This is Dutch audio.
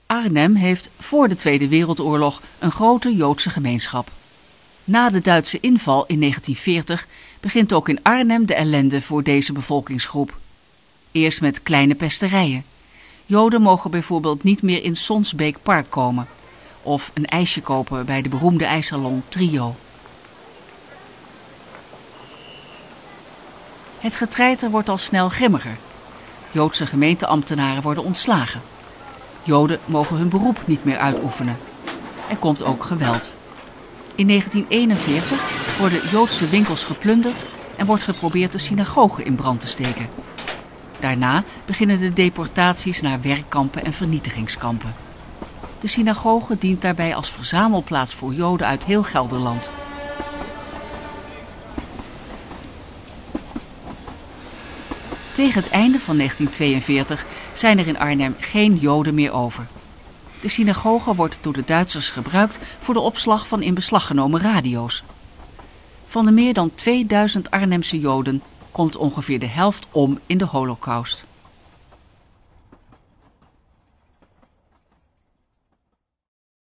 Arnhem heeft voor de Tweede Wereldoorlog een grote Joodse gemeenschap. Na de Duitse inval in 1940 begint ook in Arnhem de ellende voor deze bevolkingsgroep. Eerst met kleine pesterijen. Joden mogen bijvoorbeeld niet meer in Sonsbeek Park komen of een ijsje kopen bij de beroemde ijssalon Trio. Het getreiter wordt al snel grimmiger. Joodse gemeenteambtenaren worden ontslagen. Joden mogen hun beroep niet meer uitoefenen. Er komt ook geweld. In 1941 worden Joodse winkels geplunderd en wordt geprobeerd de synagoge in brand te steken. Daarna beginnen de deportaties naar werkkampen en vernietigingskampen. De synagoge dient daarbij als verzamelplaats voor Joden uit heel Gelderland. Tegen het einde van 1942 zijn er in Arnhem geen Joden meer over. De synagoge wordt door de Duitsers gebruikt voor de opslag van in beslag genomen radio's. Van de meer dan 2000 Arnhemse Joden komt ongeveer de helft om in de Holocaust.